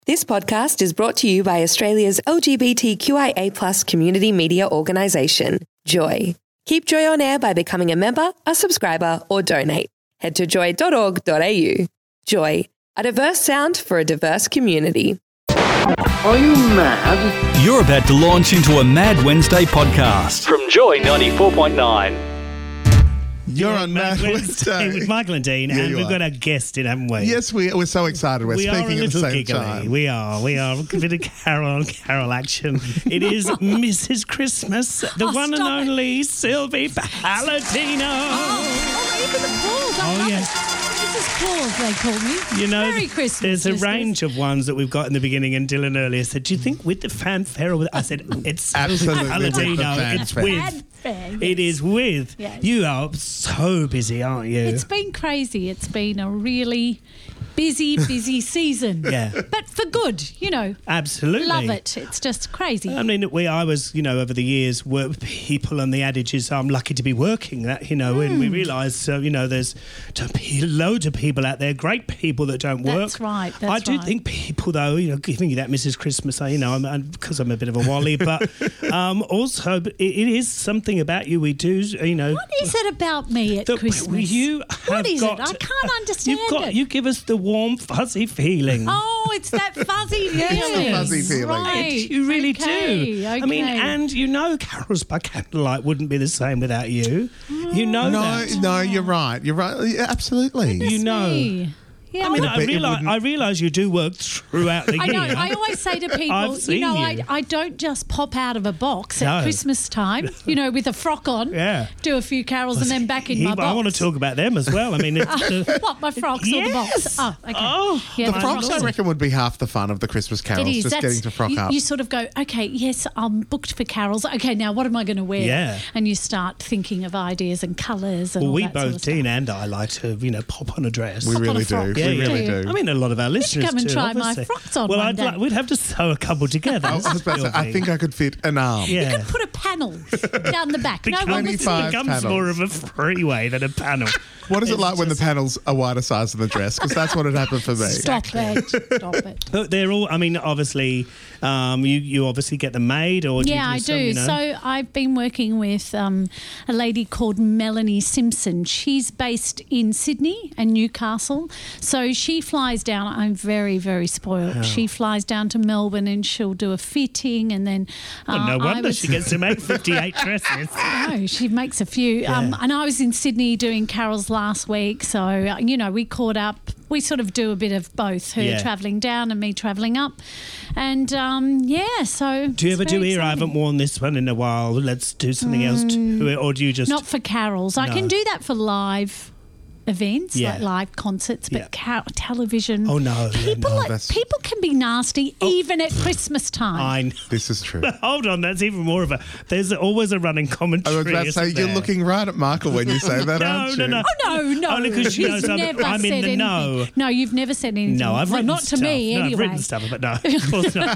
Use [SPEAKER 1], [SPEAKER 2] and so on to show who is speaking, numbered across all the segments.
[SPEAKER 1] This podcast is brought to you by Australia's LGBTQIA+ community media organisation, Joy. Keep Joy on air by becoming a member, a subscriber, or donate. Head to joy.org.au. Joy, a diverse sound for a diverse community.
[SPEAKER 2] Are you mad?
[SPEAKER 3] You're about to launch into a Mad Wednesday podcast from Joy 94.9.
[SPEAKER 4] You're on Mad Wednesday
[SPEAKER 5] with Michael and Dean, and we've got our guest in, haven't we?
[SPEAKER 4] Yes, we're so excited. We're speaking at the same
[SPEAKER 5] giggly.
[SPEAKER 4] time.
[SPEAKER 5] We are. A bit of Carol action. It is Mrs. Christmas, the one and only Sylvie Paladino.
[SPEAKER 6] Even the Claus. I love it. Mrs. Claus, they call me.
[SPEAKER 5] You know,
[SPEAKER 6] Merry Christmas.
[SPEAKER 5] There's a range of ones that we've got in the beginning, and Dylan earlier said, do you think with the fanfare? I said, it's
[SPEAKER 4] absolutely
[SPEAKER 5] Paladino. It's with. It is with.
[SPEAKER 6] Yes.
[SPEAKER 5] You are so busy, aren't you?
[SPEAKER 6] It's been crazy. It's been a really busy season.
[SPEAKER 5] Yeah.
[SPEAKER 6] But for good,
[SPEAKER 5] Absolutely.
[SPEAKER 6] Love it. It's just crazy.
[SPEAKER 5] I mean, I was, over the years, worked with people, and the adage is, I'm lucky to be working that, and we realise, there's loads of people out there, great people that don't work.
[SPEAKER 6] That's right.
[SPEAKER 5] I do think people, though, giving you that Mrs. Christmas, because I'm a bit of a wally, but also it is something about you we do,
[SPEAKER 6] What is it about me at Christmas? What is it? I can't understand it.
[SPEAKER 5] You give us the warm, fuzzy feeling.
[SPEAKER 6] Oh, it's that fuzzy feeling.
[SPEAKER 4] It's the fuzzy feeling.
[SPEAKER 6] Right.
[SPEAKER 5] You really do.
[SPEAKER 6] Okay.
[SPEAKER 5] I mean, and Carols by Candlelight wouldn't be the same without you. You know that.
[SPEAKER 4] No, you're right. You're right. Yeah, absolutely.
[SPEAKER 6] Me. Yeah,
[SPEAKER 5] I realise you do work throughout the year.
[SPEAKER 6] I know. I always say to people, I don't just pop out of a box at Christmas time, with a frock on, do a few carols and then back in my box.
[SPEAKER 5] I want to talk about them as well. I mean,
[SPEAKER 6] what, my frocks or the box? Oh, okay.
[SPEAKER 4] The frocks, I reckon, would be half the fun of the Christmas carols, getting to frock up.
[SPEAKER 6] You sort of go, okay, yes, I'm booked for carols. Okay, now what am I going to wear?
[SPEAKER 5] Yeah.
[SPEAKER 6] And you start thinking of ideas and colours and all that sort of stuff.
[SPEAKER 5] Dean and I like to, pop on a dress.
[SPEAKER 4] We really do.
[SPEAKER 5] Yeah,
[SPEAKER 4] we really do.
[SPEAKER 5] I mean, a lot of our listeners
[SPEAKER 6] come and
[SPEAKER 5] do,
[SPEAKER 6] try
[SPEAKER 5] obviously.
[SPEAKER 6] my frocks on
[SPEAKER 5] well,
[SPEAKER 6] one day.
[SPEAKER 5] we'd have to sew a couple together.
[SPEAKER 4] I was about to say, I think I could fit an arm.
[SPEAKER 5] Yeah.
[SPEAKER 6] You could put a panel down the back. No one would see
[SPEAKER 5] It becomes
[SPEAKER 4] panels.
[SPEAKER 5] more of a freeway than a panel.
[SPEAKER 4] What is it like when the panels are wider size than the dress? Because that's what had happened for me.
[SPEAKER 6] Stop it.
[SPEAKER 5] But they're all, obviously, you obviously get them made, or do you
[SPEAKER 6] I do.
[SPEAKER 5] Some,
[SPEAKER 6] So I've been working with a lady called Melanie Simpson. She's based in Sydney and Newcastle. So she flies down. I'm very, very spoiled. Oh. She flies down to Melbourne and she'll do a fitting, and then
[SPEAKER 5] no wonder she gets to make 58 dresses.
[SPEAKER 6] No, she makes a few.
[SPEAKER 5] Yeah.
[SPEAKER 6] And I was in Sydney doing carols last week, so we caught up. We sort of do a bit of both, her travelling down and me travelling up. And, so...
[SPEAKER 5] Do you ever do here, I haven't worn this one in a while, let's do something else to it, or do you just...
[SPEAKER 6] Not for carols. No. I can do that for live events, like live concerts, but television...
[SPEAKER 5] Oh, no.
[SPEAKER 6] People can be nasty even at Christmas time.
[SPEAKER 5] I know.
[SPEAKER 4] This is true.
[SPEAKER 5] But hold on, that's even more of a... There's always a running commentary.
[SPEAKER 4] I was about to say, you're looking right at Michael when you say that, aren't you?
[SPEAKER 5] No.
[SPEAKER 6] Oh, no.
[SPEAKER 5] Only because she knows I'm in the
[SPEAKER 6] anything.
[SPEAKER 5] know.
[SPEAKER 6] No, you've never said anything.
[SPEAKER 5] No, I've written
[SPEAKER 6] not
[SPEAKER 5] stuff.
[SPEAKER 6] to me, anyway.
[SPEAKER 5] I've written stuff, but no, of course not.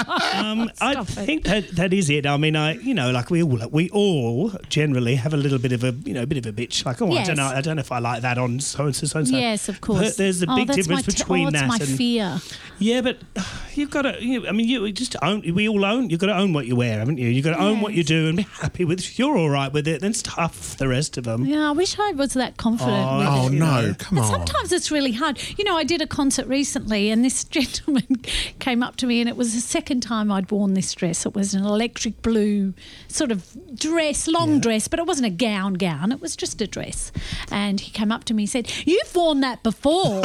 [SPEAKER 5] I think that is it. I mean, we all generally have a little bit of a bitch. Like,
[SPEAKER 6] yes.
[SPEAKER 5] I don't know if I like that on so and so.
[SPEAKER 6] Yes, of course.
[SPEAKER 5] But there's a big difference between that.
[SPEAKER 6] That's my fear.
[SPEAKER 5] Yeah, but you've got to. You just own. We all own. You've got to own what you wear, haven't you? You've got to own what you do and be happy with. If you're all right with it, then stuff the rest of them.
[SPEAKER 6] Yeah, I wish I was that confident with it.
[SPEAKER 4] Oh no, come on.
[SPEAKER 6] Sometimes it's really hard. I did a concert recently, and this gentleman came up to me, and it was the second time I'd worn this dress. It was an electric blue sort of dress, long dress, but it wasn't a gown. It was just a dress. And he came up to me and said, "You've worn that before."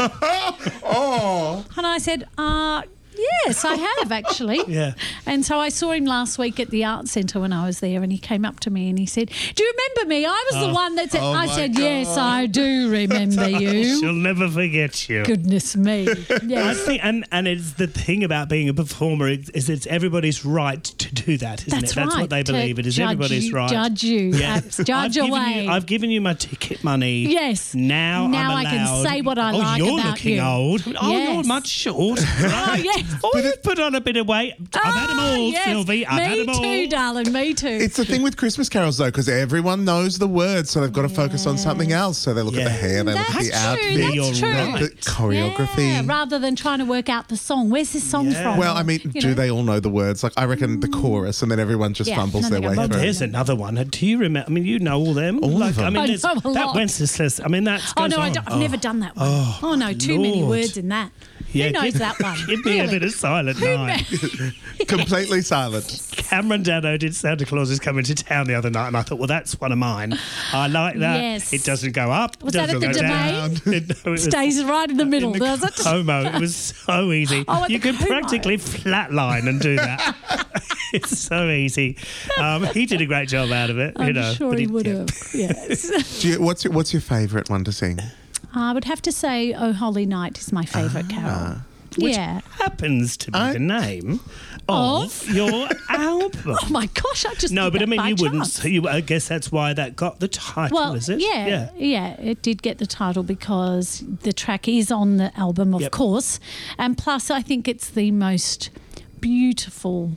[SPEAKER 6] And I said, Yes, I have actually.
[SPEAKER 5] Yeah.
[SPEAKER 6] And so I saw him last week at the Art Centre when I was there, and he came up to me and he said, "Do you remember me? I was the one that said..." I said, God. "Yes, I do remember you."
[SPEAKER 5] She'll never forget you.
[SPEAKER 6] Goodness me. Yes.
[SPEAKER 5] I think, and it's the thing about being a performer is it's everybody's right to do that, isn't
[SPEAKER 6] That's
[SPEAKER 5] it? That's
[SPEAKER 6] right.
[SPEAKER 5] what they believe. It is everybody's right.
[SPEAKER 6] Judge you. Judge away.
[SPEAKER 5] I've given you my ticket money.
[SPEAKER 6] Yes.
[SPEAKER 5] Now I'm allowed.
[SPEAKER 6] I can say what I like
[SPEAKER 5] you're
[SPEAKER 6] about
[SPEAKER 5] looking
[SPEAKER 6] you.
[SPEAKER 5] old. Oh,
[SPEAKER 6] Yes.
[SPEAKER 5] you're much short.
[SPEAKER 6] Oh, yes.
[SPEAKER 5] Oh, you've put on a bit of weight. I've had them all,
[SPEAKER 6] yes.
[SPEAKER 5] Sylvie. I've had them all.
[SPEAKER 6] Me too, darling. Me too.
[SPEAKER 4] It's the thing with Christmas carols, though, because everyone knows the words, so they've got to focus on something else. So they look at the hair, they look at the outfit,
[SPEAKER 5] That's true.
[SPEAKER 4] the choreography.
[SPEAKER 6] Yeah, rather than trying to work out the song. Where's this song from?
[SPEAKER 4] Well, I mean, do they all know the words? Like, I reckon the chorus, and then everyone just fumbles their way
[SPEAKER 5] Well,
[SPEAKER 4] through.
[SPEAKER 5] there's another one. Do you remember? I mean, you know all them.
[SPEAKER 4] All of them.
[SPEAKER 5] I mean,
[SPEAKER 6] I know a
[SPEAKER 5] that
[SPEAKER 6] lot.
[SPEAKER 5] Wenceslas. I mean, that's.
[SPEAKER 6] Oh, no, I've never done that one. Oh no, too many
[SPEAKER 5] Lord.
[SPEAKER 6] words in that.
[SPEAKER 5] Yeah,
[SPEAKER 6] Who knows that one?
[SPEAKER 5] Give me a
[SPEAKER 6] Really?
[SPEAKER 5] bit of Silent Night.
[SPEAKER 4] Completely silent.
[SPEAKER 5] Cameron Dano did Santa Claus is Coming to Town the other night, and I thought, well, that's one of mine. I like that.
[SPEAKER 6] Yes.
[SPEAKER 5] It doesn't go up.
[SPEAKER 6] Was that
[SPEAKER 5] doesn't
[SPEAKER 6] at the
[SPEAKER 5] go
[SPEAKER 6] Domain?
[SPEAKER 5] down. No, it was
[SPEAKER 6] Stays right in the middle, does it?
[SPEAKER 5] Como. It was so easy.
[SPEAKER 6] Oh, at
[SPEAKER 5] You
[SPEAKER 6] the
[SPEAKER 5] could
[SPEAKER 6] Como.
[SPEAKER 5] practically flatline and do that. It's so easy. He did a great job out of it.
[SPEAKER 6] I'm
[SPEAKER 5] you know,
[SPEAKER 6] sure
[SPEAKER 5] but
[SPEAKER 6] he would have. Yes.
[SPEAKER 4] What's your favourite one to sing?
[SPEAKER 6] I would have to say "Oh Holy Night" is my favourite carol.
[SPEAKER 5] Which
[SPEAKER 6] Yeah.
[SPEAKER 5] happens to be the name of your album.
[SPEAKER 6] Oh my gosh! I just
[SPEAKER 5] No,
[SPEAKER 6] did
[SPEAKER 5] but I
[SPEAKER 6] that
[SPEAKER 5] mean,
[SPEAKER 6] by
[SPEAKER 5] you wouldn't.
[SPEAKER 6] chance.
[SPEAKER 5] I guess that's why that got the title,
[SPEAKER 6] Well,
[SPEAKER 5] is it?
[SPEAKER 6] yeah, it did get the title because the track is on the album, of course, and plus I think it's the most beautiful.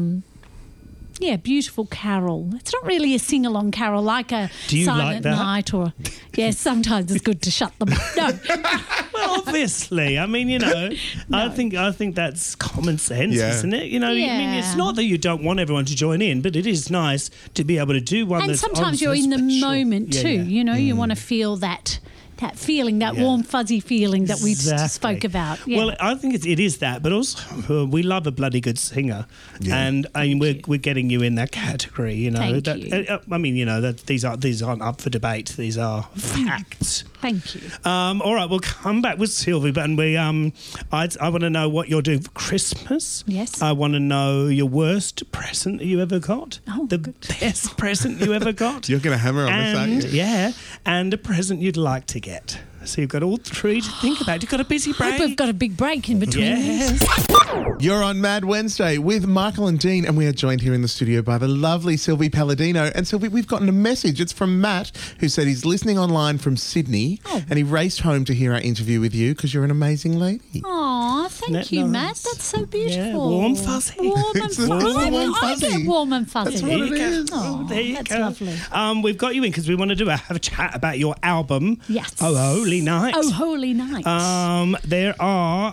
[SPEAKER 6] Beautiful carol. It's not really a sing-along carol like a
[SPEAKER 5] Do you
[SPEAKER 6] Silent
[SPEAKER 5] like that?
[SPEAKER 6] Night or... Yes, sometimes it's good to shut them up. No.
[SPEAKER 5] Well, obviously. I mean, you know, I think that's common sense, isn't it? You know, I mean, it's not that you don't want everyone to join in, but it is nice to be able to do one
[SPEAKER 6] And
[SPEAKER 5] that's
[SPEAKER 6] sometimes you're in the moment too. You know, you want to feel that feeling, that warm, fuzzy feeling that we spoke about. Yeah.
[SPEAKER 5] Well, I think it is that, but also we love a bloody good singer, and I mean, we're getting you in that category. You know,
[SPEAKER 6] Thank you.
[SPEAKER 5] I mean, you know, that these aren't up for debate. These are facts.
[SPEAKER 6] Thank you.
[SPEAKER 5] All right, we'll come back with Sylvie, but we I want to know what you're doing for Christmas.
[SPEAKER 6] Yes.
[SPEAKER 5] I want to know your worst present that you ever got.
[SPEAKER 6] Oh,
[SPEAKER 5] the
[SPEAKER 6] good.
[SPEAKER 5] best present you ever got.
[SPEAKER 4] You're going to hammer on this, aren't you?
[SPEAKER 5] Yeah, and a present you'd like to get. So you've got all three to think about. You've got a busy break.
[SPEAKER 6] Hope we've got a big break in between.
[SPEAKER 5] Yes.
[SPEAKER 4] You're on Mad Wednesday with Michael and Dean, and we are joined here in the studio by the lovely Sylvie Palladino. And Sylvie, we've gotten a message. It's from Matt, who said he's listening online from Sydney, and he raced home to hear our interview with you because you're an amazing lady.
[SPEAKER 6] Aw, thank
[SPEAKER 5] Isn't
[SPEAKER 6] you,
[SPEAKER 5] that
[SPEAKER 6] Matt.
[SPEAKER 5] nice?
[SPEAKER 6] That's so beautiful.
[SPEAKER 5] Yeah, warm fuzzy.
[SPEAKER 6] Warm and
[SPEAKER 4] It's the
[SPEAKER 6] fuzzy.
[SPEAKER 4] warm
[SPEAKER 6] I
[SPEAKER 4] fuzzy.
[SPEAKER 6] get warm and fuzzy.
[SPEAKER 4] That's what it is.
[SPEAKER 6] Oh,
[SPEAKER 5] There you
[SPEAKER 6] that's
[SPEAKER 5] go.
[SPEAKER 6] lovely.
[SPEAKER 5] We've got you in because we want to have a chat about your album.
[SPEAKER 6] Yes.
[SPEAKER 5] Oh, Holy Night.
[SPEAKER 6] Oh, Holy Night.
[SPEAKER 5] There are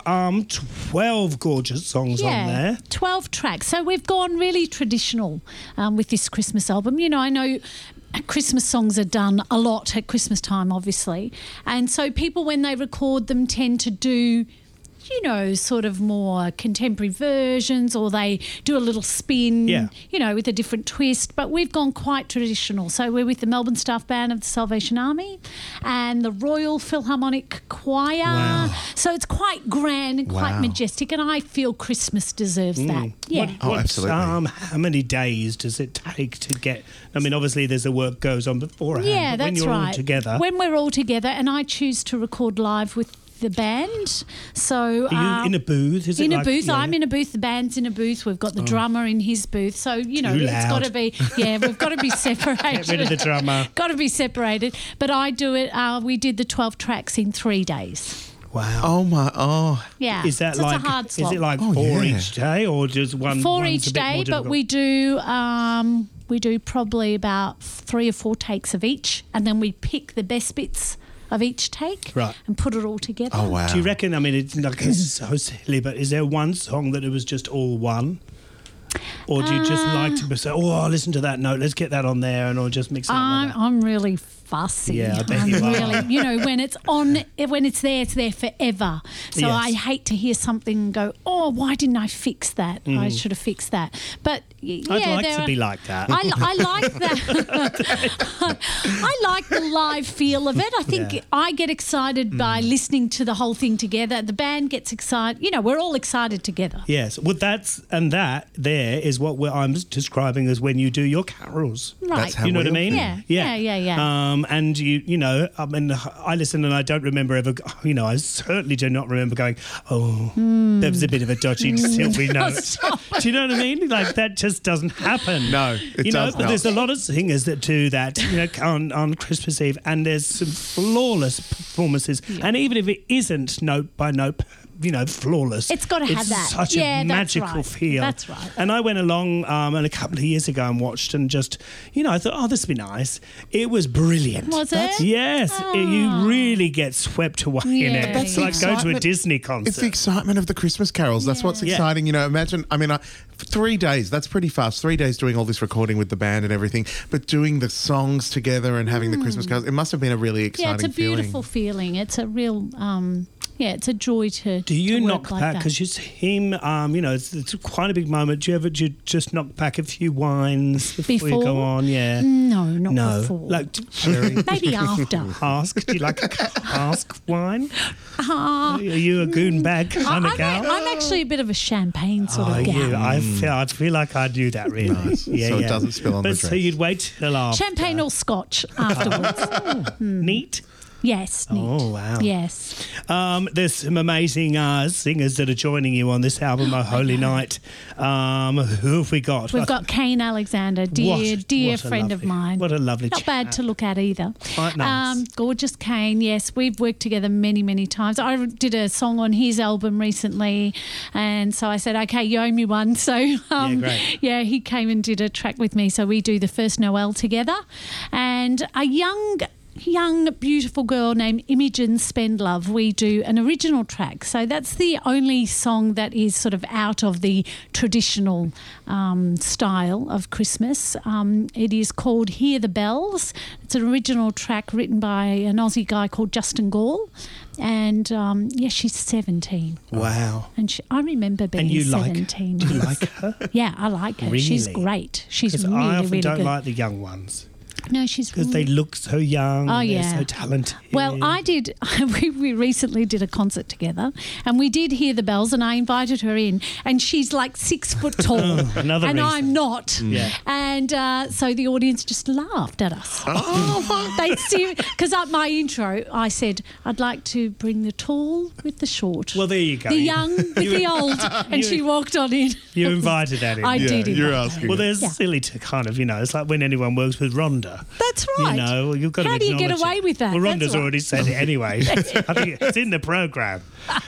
[SPEAKER 5] 12 gorgeous songs on there.
[SPEAKER 6] 12 tracks. So we've gone really traditional with this Christmas album. You know, I know Christmas songs are done a lot at Christmas time, obviously. And so people, when they record them, tend to do, you know, sort of more contemporary versions, or they do a little spin, you know, with a different twist. But we've gone quite traditional. So we're with the Melbourne Staff Band of the Salvation Army and the Royal Philharmonic Choir.
[SPEAKER 5] Wow.
[SPEAKER 6] So it's quite grand and quite majestic, and I feel Christmas deserves that. Yeah.
[SPEAKER 4] Absolutely.
[SPEAKER 5] How many days does it take to get... I mean, obviously there's the work goes on beforehand.
[SPEAKER 6] Yeah,
[SPEAKER 5] but when
[SPEAKER 6] that's
[SPEAKER 5] you're
[SPEAKER 6] right.
[SPEAKER 5] all together...
[SPEAKER 6] When we're all together, and I choose to record live with the band. So
[SPEAKER 5] Are you in a booth? Is it
[SPEAKER 6] in a
[SPEAKER 5] like-
[SPEAKER 6] booth.
[SPEAKER 5] yeah.
[SPEAKER 6] I'm in a booth. The band's in a booth. We've got the drummer in his booth. So, you know,
[SPEAKER 5] Too
[SPEAKER 6] it's got to
[SPEAKER 5] loud.
[SPEAKER 6] be, we've got to be separated.
[SPEAKER 5] Get rid of the drummer.
[SPEAKER 6] Got to be separated. But I do it, we did the 12 tracks in 3 days.
[SPEAKER 5] Wow.
[SPEAKER 6] Yeah.
[SPEAKER 5] Is that
[SPEAKER 6] so
[SPEAKER 5] like...
[SPEAKER 6] it's a hard
[SPEAKER 5] is
[SPEAKER 6] slog.
[SPEAKER 5] it like
[SPEAKER 4] Oh,
[SPEAKER 5] 4
[SPEAKER 4] yeah.
[SPEAKER 5] each day, or just one?
[SPEAKER 6] 4
[SPEAKER 5] one's
[SPEAKER 6] each
[SPEAKER 5] a bit more
[SPEAKER 6] day, but
[SPEAKER 5] difficult?
[SPEAKER 6] we do probably about 3 or 4 takes of each, and then we pick the best bits of each take and put it all together.
[SPEAKER 4] Oh, wow.
[SPEAKER 5] Do you reckon, I mean, it's like it's so silly, but is there one song that it was just all one? Or do you just like to say, oh, listen to that note, let's get that on there, and or just mix it up like that?
[SPEAKER 6] I'm really fussy.
[SPEAKER 5] Yeah, I bet
[SPEAKER 6] I'm
[SPEAKER 5] you are.
[SPEAKER 6] really, you know, when it's on, when it's there forever. So
[SPEAKER 5] Yes.
[SPEAKER 6] I hate to hear something and go, oh, why didn't I fix that? I should have fixed that. But yeah,
[SPEAKER 5] I'd like
[SPEAKER 6] there
[SPEAKER 5] to
[SPEAKER 6] are-
[SPEAKER 5] be like that.
[SPEAKER 6] I like that. I like the live feel of it. I think I get excited by listening to the whole thing together. The band gets excited. You know, we're all excited together.
[SPEAKER 5] Yes, well, that there is what I'm describing as when you do your carols.
[SPEAKER 6] Right.
[SPEAKER 4] That's how
[SPEAKER 5] You know
[SPEAKER 4] we
[SPEAKER 5] what I
[SPEAKER 4] all
[SPEAKER 5] mean?
[SPEAKER 4] feel.
[SPEAKER 6] Yeah.
[SPEAKER 5] And you know, I mean, I listen and I don't remember ever. You know, I certainly do not remember going, "Oh, there was a bit of a dodgy Sylvie note." Do you know what I mean? Like that just doesn't happen.
[SPEAKER 4] No, it does
[SPEAKER 5] but
[SPEAKER 4] not.
[SPEAKER 5] there's a lot of singers that do that. You know, on Christmas Eve, and there's some flawless performances. And even if it isn't note by note, you know, flawless.
[SPEAKER 6] It's got to have that.
[SPEAKER 5] Such
[SPEAKER 6] Yeah,
[SPEAKER 5] a
[SPEAKER 6] that's
[SPEAKER 5] magical
[SPEAKER 6] right.
[SPEAKER 5] feel.
[SPEAKER 6] That's right.
[SPEAKER 5] And I went along and a couple of years ago and watched and just, you know, I thought, oh, this would be nice. It was brilliant.
[SPEAKER 6] Was it?
[SPEAKER 5] Yes. You really get swept away in
[SPEAKER 6] Yeah,
[SPEAKER 5] it.
[SPEAKER 6] yeah.
[SPEAKER 5] It's like going to a Disney concert.
[SPEAKER 4] It's the excitement of the Christmas carols. That's what's
[SPEAKER 5] Yeah.
[SPEAKER 4] exciting. You know, imagine, I mean, 3 days, that's pretty fast. 3 days doing all this recording with the band and everything, but doing the songs together and having the Christmas carols, it must have been a really exciting
[SPEAKER 6] Yeah, it's a beautiful feeling. It's a real, it's a joy to.
[SPEAKER 5] Do you
[SPEAKER 6] to work
[SPEAKER 5] knock
[SPEAKER 6] like
[SPEAKER 5] back?
[SPEAKER 6] that.
[SPEAKER 5] Because you see him, you know, it's quite a big moment. Do you just knock back a few wines before you go on? Yeah.
[SPEAKER 6] No, not before.
[SPEAKER 5] Like, Jerry,
[SPEAKER 6] Maybe after.
[SPEAKER 5] do you like a cask wine? Are you a goon bag kind of gal?
[SPEAKER 6] I'm actually a bit of a champagne sort of gal.
[SPEAKER 5] I feel like I do that really.
[SPEAKER 4] Nice.
[SPEAKER 5] Yeah,
[SPEAKER 4] So it
[SPEAKER 5] yeah.
[SPEAKER 4] doesn't spill on the
[SPEAKER 5] But so
[SPEAKER 4] dress.
[SPEAKER 5] you'd wait till after.
[SPEAKER 6] Champagne or scotch afterwards.
[SPEAKER 5] Neat.
[SPEAKER 6] Yes, neat.
[SPEAKER 5] Oh, wow.
[SPEAKER 6] Yes.
[SPEAKER 5] There's some amazing singers that are joining you on this album, Oh Holy Night. Who have we got?
[SPEAKER 6] We've got Kane Alexander, dear
[SPEAKER 5] What a
[SPEAKER 6] friend of
[SPEAKER 5] lovely-
[SPEAKER 6] mine.
[SPEAKER 5] what a lovely
[SPEAKER 6] Not
[SPEAKER 5] chap.
[SPEAKER 6] bad to look at either.
[SPEAKER 5] Quite nice.
[SPEAKER 6] Gorgeous Kane, yes. We've worked together many, many times. I did a song on his album recently, and so I said, okay, you owe me one. So,
[SPEAKER 5] great.
[SPEAKER 6] yeah, he came and did a track with me. So we do the first Noel together. And a young, beautiful girl named Imogen Spendlove, we do an original track. So that's the only song that is sort of out of the traditional style of Christmas. It is called Hear the Bells. It's an original track written by an Aussie guy called Justin Gall. And, she's 17.
[SPEAKER 5] Wow.
[SPEAKER 6] And I remember being
[SPEAKER 5] And you
[SPEAKER 6] 17.
[SPEAKER 5] Do you like her?
[SPEAKER 6] Yeah, I like her. She's
[SPEAKER 5] Really?
[SPEAKER 6] great. She's
[SPEAKER 5] Because
[SPEAKER 6] really,
[SPEAKER 5] I often
[SPEAKER 6] really
[SPEAKER 5] don't
[SPEAKER 6] good.
[SPEAKER 5] like the young ones.
[SPEAKER 6] No, she's
[SPEAKER 5] Because they look so young.
[SPEAKER 6] Oh,
[SPEAKER 5] and
[SPEAKER 6] yeah.
[SPEAKER 5] They're so talented.
[SPEAKER 6] Well, I did. We recently did a concert together, and we did Hear the Bells, and I invited her in, and she's like 6 foot tall,
[SPEAKER 5] another
[SPEAKER 6] and
[SPEAKER 5] reason.
[SPEAKER 6] I'm not.
[SPEAKER 5] Yeah.
[SPEAKER 6] And so the audience just laughed at us. They see because at my intro, I said I'd like to bring the tall with the short.
[SPEAKER 5] Well, there you go.
[SPEAKER 6] The young with the old, and she walked on in.
[SPEAKER 5] You invited that in.
[SPEAKER 6] I did.
[SPEAKER 4] you're
[SPEAKER 6] invite her.
[SPEAKER 4] asking.
[SPEAKER 5] Well, there's
[SPEAKER 6] Yeah.
[SPEAKER 5] silly to kind of, you know, it's like when anyone works with Rhonda.
[SPEAKER 6] That's right.
[SPEAKER 5] You know, you've got to
[SPEAKER 6] How do you get
[SPEAKER 5] acknowledge
[SPEAKER 6] away
[SPEAKER 5] it.
[SPEAKER 6] with that?
[SPEAKER 5] Well,
[SPEAKER 6] That's
[SPEAKER 5] Rhonda's
[SPEAKER 6] right.
[SPEAKER 5] already said it anyway. I think it's in the programme.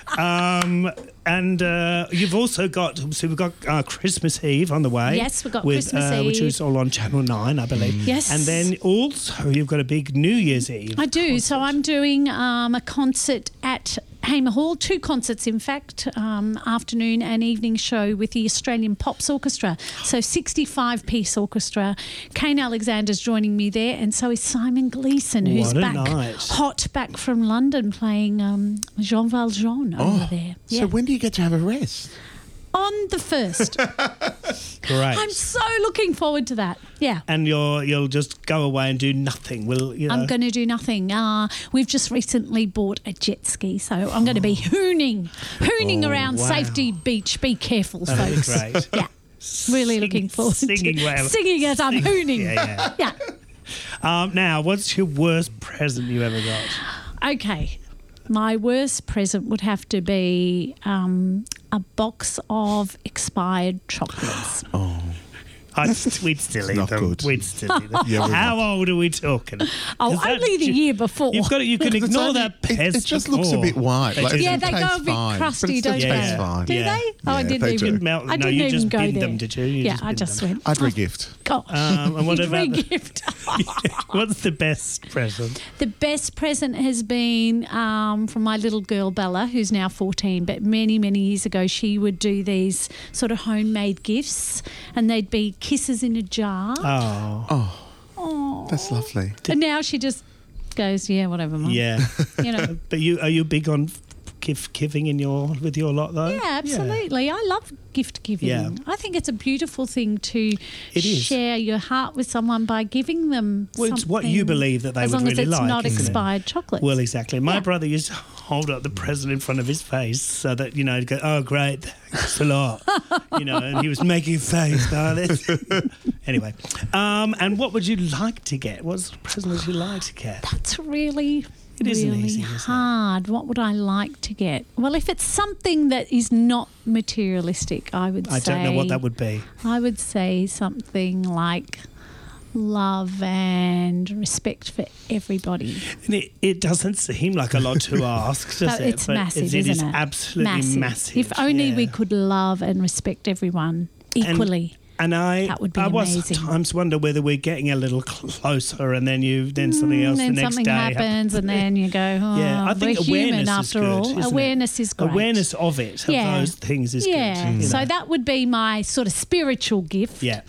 [SPEAKER 5] And you've also got, so we've got Christmas Eve on the way.
[SPEAKER 6] Yes, we've got
[SPEAKER 5] with,
[SPEAKER 6] Christmas
[SPEAKER 5] which
[SPEAKER 6] Eve.
[SPEAKER 5] is all on Channel 9, I believe.
[SPEAKER 6] Yes.
[SPEAKER 5] And then also you've got a big New Year's Eve.
[SPEAKER 6] I do. So I'm doing a concert at Hamer Hall, 2 concerts, in fact, afternoon and evening show with the Australian Pops Orchestra. So 65-piece orchestra. Kane Alexander's joining me there, and so is Simon Gleeson, who's
[SPEAKER 5] What a
[SPEAKER 6] back,
[SPEAKER 5] night.
[SPEAKER 6] hot back from London, playing Jean Valjean over there. Yeah.
[SPEAKER 4] So when do you get to have a rest?
[SPEAKER 6] On the 1st.
[SPEAKER 5] Great.
[SPEAKER 6] I'm so looking forward to that. Yeah.
[SPEAKER 5] And you'll just go away and do nothing. Will you know?
[SPEAKER 6] I'm going to do nothing. We've just recently bought a jet ski, so I'm going to be hooning around
[SPEAKER 5] wow.
[SPEAKER 6] Safety Beach. Be careful,
[SPEAKER 5] That'd be
[SPEAKER 6] folks.
[SPEAKER 5] great.
[SPEAKER 6] Yeah, really looking forward
[SPEAKER 5] singing
[SPEAKER 6] to
[SPEAKER 5] well.
[SPEAKER 6] singing as I'm hooning.
[SPEAKER 5] Yeah,
[SPEAKER 6] Yeah.
[SPEAKER 5] Now, what's your worst present you ever got?
[SPEAKER 6] Okay. My worst present would have to be a box of expired chocolates.
[SPEAKER 5] We'd still eat
[SPEAKER 4] not
[SPEAKER 5] them.
[SPEAKER 4] good.
[SPEAKER 5] We'd still eat them.
[SPEAKER 4] Yeah, we're
[SPEAKER 5] How old are we talking?
[SPEAKER 6] Oh,
[SPEAKER 5] Is that
[SPEAKER 6] only the
[SPEAKER 5] ju-
[SPEAKER 6] year before.
[SPEAKER 5] You can
[SPEAKER 4] It's
[SPEAKER 5] ignore
[SPEAKER 4] only-
[SPEAKER 5] that
[SPEAKER 4] it
[SPEAKER 5] pest.
[SPEAKER 4] just looks a bit white.
[SPEAKER 5] They
[SPEAKER 4] Like,
[SPEAKER 5] do.
[SPEAKER 6] Yeah,
[SPEAKER 4] it
[SPEAKER 6] they go
[SPEAKER 4] tastes
[SPEAKER 6] a bit
[SPEAKER 4] fine,
[SPEAKER 6] crusty,
[SPEAKER 4] but it still
[SPEAKER 6] don't
[SPEAKER 4] tastes
[SPEAKER 6] they?
[SPEAKER 4] fine.
[SPEAKER 6] Do
[SPEAKER 5] Yeah.
[SPEAKER 6] they? Oh, I
[SPEAKER 4] Yeah,
[SPEAKER 6] didn't
[SPEAKER 4] they
[SPEAKER 6] even.
[SPEAKER 4] do.
[SPEAKER 5] Melt-
[SPEAKER 6] I
[SPEAKER 5] no,
[SPEAKER 6] didn't
[SPEAKER 5] you
[SPEAKER 6] even
[SPEAKER 5] just
[SPEAKER 6] go
[SPEAKER 5] bin
[SPEAKER 6] there.
[SPEAKER 5] them, did you? You
[SPEAKER 6] Yeah,
[SPEAKER 5] just
[SPEAKER 6] I
[SPEAKER 5] bin
[SPEAKER 6] just
[SPEAKER 5] them.
[SPEAKER 6] went.
[SPEAKER 4] I'd re-gift.
[SPEAKER 6] Gosh.
[SPEAKER 5] And what
[SPEAKER 6] You'd
[SPEAKER 5] about
[SPEAKER 6] re-gift.
[SPEAKER 5] what's the best present?
[SPEAKER 6] The best present has been from my little girl Bella, who's now 14, but many, many years ago she would do these sort of homemade gifts, and they'd be kisses in a jar.
[SPEAKER 5] Oh,
[SPEAKER 4] That's lovely.
[SPEAKER 6] And now she just goes, yeah, whatever, Mum.
[SPEAKER 5] yeah.
[SPEAKER 6] You know.
[SPEAKER 5] But are you big on giving with your lot though?
[SPEAKER 6] Yeah, absolutely. I love gift giving.
[SPEAKER 5] Yeah.
[SPEAKER 6] I think it's a beautiful thing to
[SPEAKER 5] It is.
[SPEAKER 6] share your heart with someone by giving them
[SPEAKER 5] Well, it's what
[SPEAKER 6] something,
[SPEAKER 5] you believe that they
[SPEAKER 6] as
[SPEAKER 5] would
[SPEAKER 6] long
[SPEAKER 5] really
[SPEAKER 6] as it's
[SPEAKER 5] like,
[SPEAKER 6] not
[SPEAKER 5] isn't it?
[SPEAKER 6] expired chocolate.
[SPEAKER 5] Well, exactly. My
[SPEAKER 6] Yeah.
[SPEAKER 5] brother used to hold up the present in front of his face so that, you know, he'd go, oh, great, thanks a lot. You know, and he was making a face like this. Anyway, and what would you like to get? What's the present would you like to get?
[SPEAKER 6] That's really...
[SPEAKER 5] It isn't
[SPEAKER 6] really
[SPEAKER 5] easy, is it?
[SPEAKER 6] hard. What would I like to get? Well, if it's something that is not materialistic, I would say...
[SPEAKER 5] I don't know what that would be.
[SPEAKER 6] I would say something like love and respect for everybody.
[SPEAKER 5] And it doesn't seem like a lot to ask, does it?
[SPEAKER 6] It's massive,
[SPEAKER 5] it is
[SPEAKER 6] isn't it?
[SPEAKER 5] absolutely massive.
[SPEAKER 6] If only we
[SPEAKER 5] yeah.
[SPEAKER 6] could love and respect everyone equally.
[SPEAKER 5] And
[SPEAKER 6] that would be amazing.
[SPEAKER 5] Sometimes wonder whether we're getting a little closer, and then something else
[SPEAKER 6] then
[SPEAKER 5] the next
[SPEAKER 6] something
[SPEAKER 5] day
[SPEAKER 6] happens, and then you go, oh,
[SPEAKER 5] yeah, I think
[SPEAKER 6] we're
[SPEAKER 5] awareness
[SPEAKER 6] human
[SPEAKER 5] is
[SPEAKER 6] after
[SPEAKER 5] good,
[SPEAKER 6] all.
[SPEAKER 5] isn't
[SPEAKER 6] Awareness
[SPEAKER 5] it?
[SPEAKER 6] is great.
[SPEAKER 5] Awareness of it, of those things is good.
[SPEAKER 6] Yeah, so that would be my sort of spiritual gift.
[SPEAKER 5] Yeah.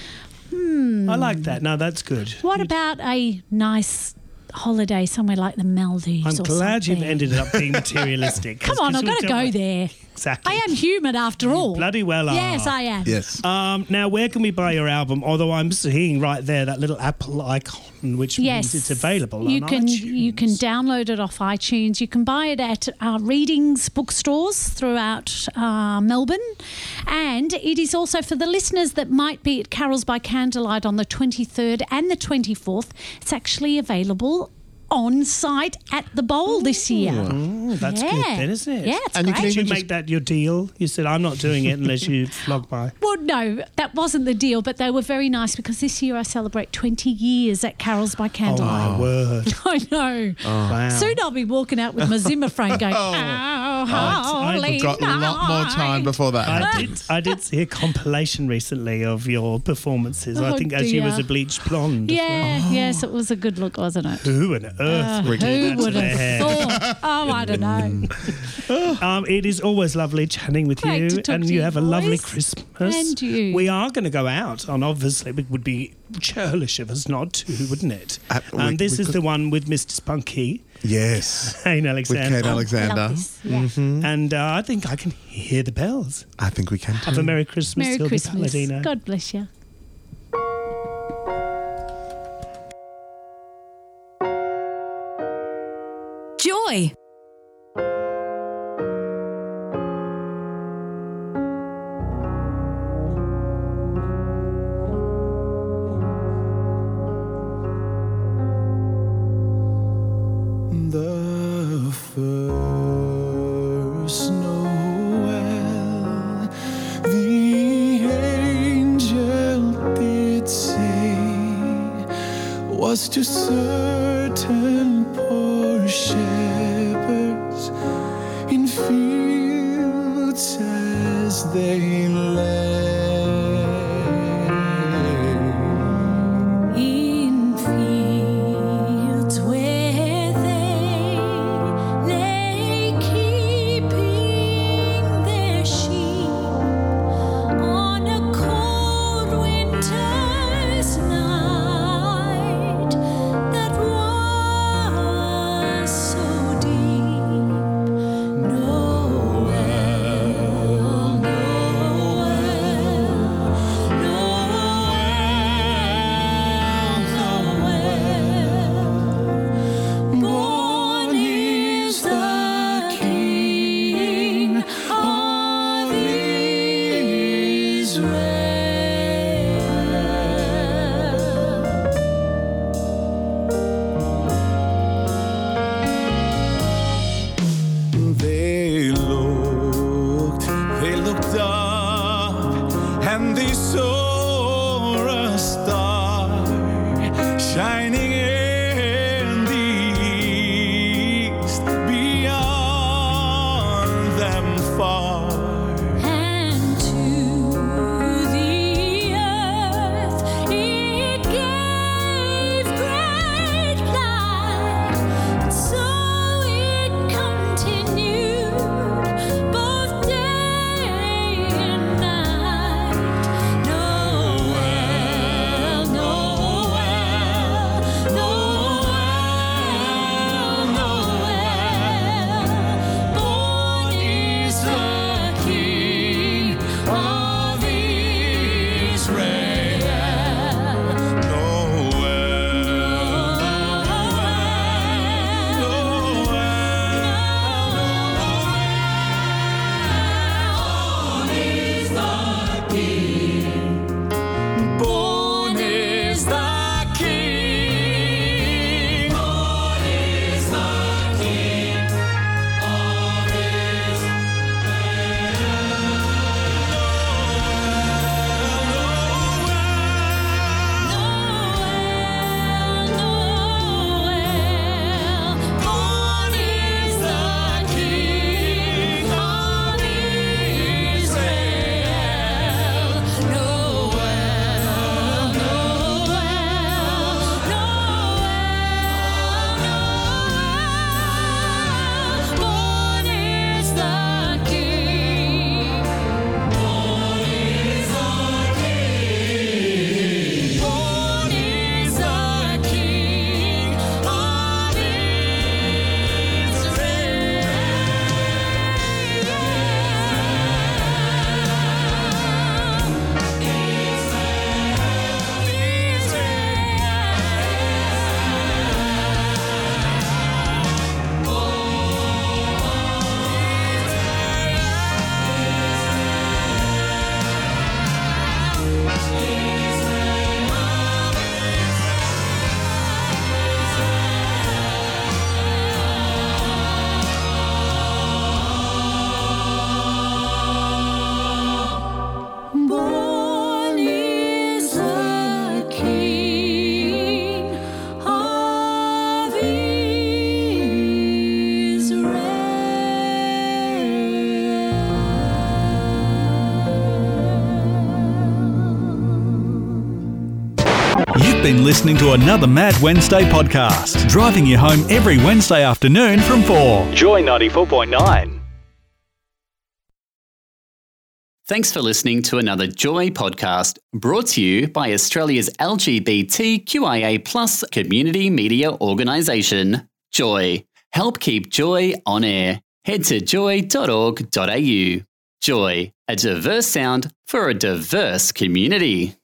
[SPEAKER 5] I like that. No, that's good.
[SPEAKER 6] What about a nice holiday somewhere like the Maldives?
[SPEAKER 5] I'm glad
[SPEAKER 6] something?
[SPEAKER 5] you've ended up being materialistic.
[SPEAKER 6] Come on, I've got to go there.
[SPEAKER 5] Exactly.
[SPEAKER 6] I am human after all.
[SPEAKER 5] Bloody well are.
[SPEAKER 6] Yes, I am.
[SPEAKER 4] Yes.
[SPEAKER 5] Now, where can we buy your album? Although I'm seeing right there that little Apple icon, which means it's available
[SPEAKER 6] you
[SPEAKER 5] on
[SPEAKER 6] can
[SPEAKER 5] iTunes.
[SPEAKER 6] You can download it off iTunes. You can buy it at readings bookstores throughout Melbourne, and it is also for the listeners that might be at Carols by Candlelight on the 23rd and the 24th. It's actually available on site at the Bowl this year.
[SPEAKER 5] That's good then, isn't it?
[SPEAKER 6] Yeah, it's
[SPEAKER 4] And you
[SPEAKER 6] great.
[SPEAKER 4] can
[SPEAKER 5] Did
[SPEAKER 4] even
[SPEAKER 5] you make that your deal? You said, I'm not doing it unless you flog by.
[SPEAKER 6] Well, no, that wasn't the deal, but they were very nice because this year I celebrate 20 years at Carols by
[SPEAKER 5] Oh,
[SPEAKER 6] Candlelight.
[SPEAKER 5] my word.
[SPEAKER 6] I know.
[SPEAKER 5] Wow.
[SPEAKER 6] Soon I'll be walking out with my Zimmer frame going,
[SPEAKER 4] We've got a lot more time before that happens.
[SPEAKER 5] I did see a compilation recently of your performances. I
[SPEAKER 6] Oh,
[SPEAKER 5] think as you
[SPEAKER 6] dear.
[SPEAKER 5] was a bleached blonde. as
[SPEAKER 6] Yeah, yes, it was a good look, wasn't it?
[SPEAKER 5] well. Who on earth would do
[SPEAKER 6] Who
[SPEAKER 5] that to
[SPEAKER 6] would
[SPEAKER 5] their
[SPEAKER 6] have
[SPEAKER 5] hair?
[SPEAKER 6] thought? Oh, I don't know.
[SPEAKER 5] It is always lovely chatting with
[SPEAKER 6] Great
[SPEAKER 5] you,
[SPEAKER 6] to talk
[SPEAKER 5] and
[SPEAKER 6] to
[SPEAKER 5] you
[SPEAKER 6] you,
[SPEAKER 5] have a lovely
[SPEAKER 6] boys.
[SPEAKER 5] Christmas.
[SPEAKER 6] And you.
[SPEAKER 5] We are going to go out, and obviously it would be churlish of us not to, wouldn't it? This is the one with Mr. Spunky,
[SPEAKER 4] Yes.
[SPEAKER 5] Kane
[SPEAKER 4] With
[SPEAKER 5] Alexander.
[SPEAKER 4] Kate Alexander.
[SPEAKER 6] Love this. Yeah.
[SPEAKER 5] And I think I can hear the bells.
[SPEAKER 4] I think we can
[SPEAKER 5] Have
[SPEAKER 4] too.
[SPEAKER 5] a Merry Christmas,
[SPEAKER 6] Merry
[SPEAKER 5] Sylvie
[SPEAKER 6] Christmas.
[SPEAKER 5] Palladino.
[SPEAKER 6] God bless you.
[SPEAKER 1] Joy.
[SPEAKER 7] The first Noel, the angel did say, was to certain poor shepherds in fields as they lay.
[SPEAKER 6] In fields where they lay keeping their sheep on a cold winter's night that was so deep. Noel, born is the King of Israel.
[SPEAKER 7] They looked up, and they saw a star shining in the east, beyond them far.
[SPEAKER 6] And to the earth it gave great light, so it continued both day and night. No
[SPEAKER 3] been listening to another Mad Wednesday podcast, driving you home every Wednesday afternoon from 4. Joy 94.9.
[SPEAKER 8] Thanks for listening to another Joy podcast brought to you by Australia's LGBTQIA+ community media organisation, Joy. Help keep Joy on air. Head to joy.org.au. Joy, a diverse sound for a diverse community.